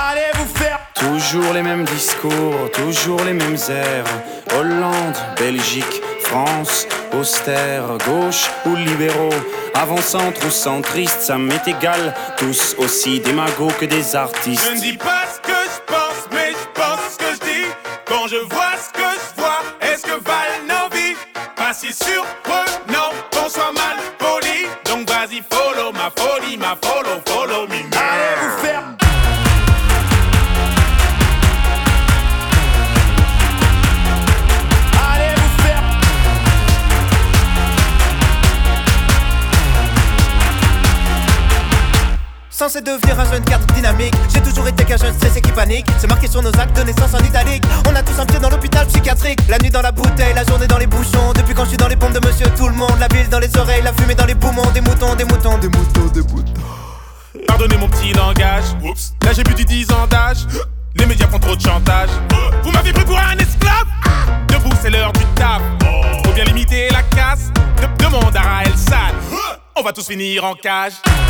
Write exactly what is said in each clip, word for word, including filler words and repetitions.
Allez vous faire. Toujours les mêmes discours, toujours les mêmes airs. Hollande, Belgique, France, austère, gauche ou libéraux, avant-centre ou centriste, ça m'est égal. Tous aussi démagos que des artistes. Je ne dis pas ce que je pense, mais je pense ce que je dis. Quand je vois ce que je vois, est-ce que valent nos vies? Pas si surprenant qu'on soit mal poli. Donc vas-y follow ma folie, ma follow, follow me. Allez vous faire. Censé devenir un jeune cadre dynamique, j'ai toujours été qu'un jeune stressé qui panique. C'est marqué sur nos actes de naissance en italique. On a tous un pied dans l'hôpital psychiatrique. La nuit dans la bouteille, la journée dans les bouchons. Depuis quand je suis dans les pompes de monsieur tout le monde. La bile dans les oreilles, la fumée dans les poumons. Des moutons, des moutons, des moutons, des moutons. Pardonnez mon petit langage. Oups. Là j'ai plus du dix ans d'âge. Les médias font trop de chantage. Vous m'avez pris pour un esclave. Debout c'est l'heure du taf. Faut bien limiter la casse. De- Demande à Raël San. On va tous finir en cage.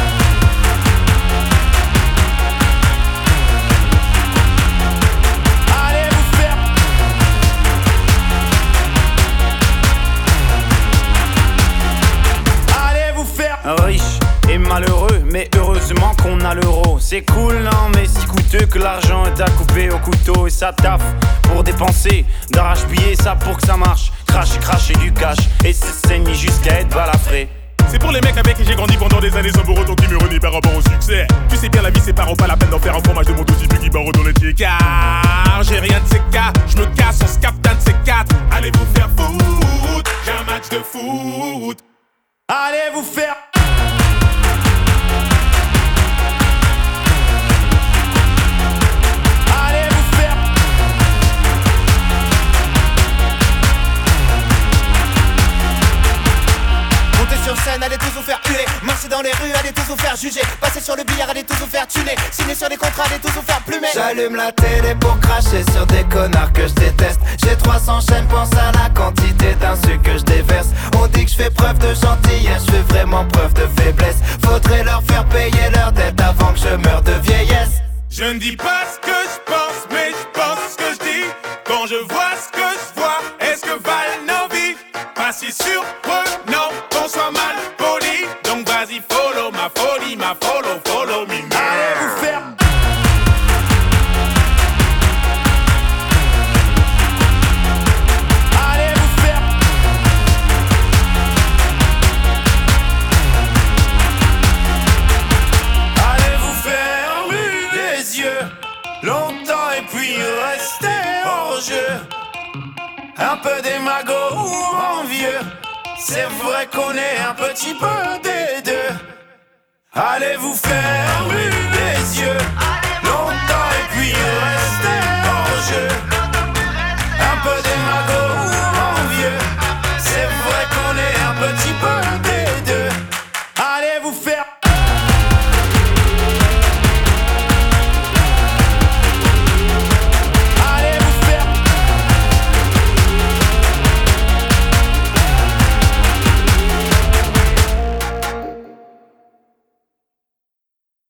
Riche et malheureux, mais heureusement qu'on a l'euro. C'est cool, non, mais si coûteux que l'argent est à couper au couteau. Et ça taffe pour dépenser, d'arrache-billets, ça pour que ça marche. Cracher, cracher du cash, et c'est saigner jusqu'à être balafré. C'est pour les mecs avec qui j'ai grandi pendant des années sans pour autant qui me renient par rapport au succès. Tu sais bien la vie c'est pas pas la peine d'en faire un fromage de mon dossier qui barre dans les pieds. Car j'ai rien de ces cas, je me casse, on se capte un de ces quatre. Allez vous faire foutre, j'ai un match de foot. Allez vous faire. Sur scène, allez tous vous faire huer. Marcher dans les rues, allez tous vous faire juger. Passer sur le billard, allez tous vous faire tuner. Signer sur les contrats, allez tous vous faire plumer. J'allume la télé pour cracher sur des connards que je déteste. J'ai trois cents chaînes, pense à la quantité d'insultes que je déverse. On dit que je fais preuve de gentillesse, je fais vraiment preuve de faiblesse. Faudrait leur faire payer leur dette avant que je meure de vieillesse. Je ne dis pas ce que je pense, mais je pense ce que je dis. Quand je vois ce que je vois, est-ce que valent nos vies? Pas si surprenant qu'on soit mal poli. Donc vas-y follow ma folie, ma follow, follow me. Allez vous faire. Allez vous faire. Allez vous fermer les yeux longtemps et puis rester hors jeu. Un peu démago ou envieux, c'est vrai qu'on est un petit peu des deux. Allez vous fermer les yeux longtemps et puis rester hors jeu.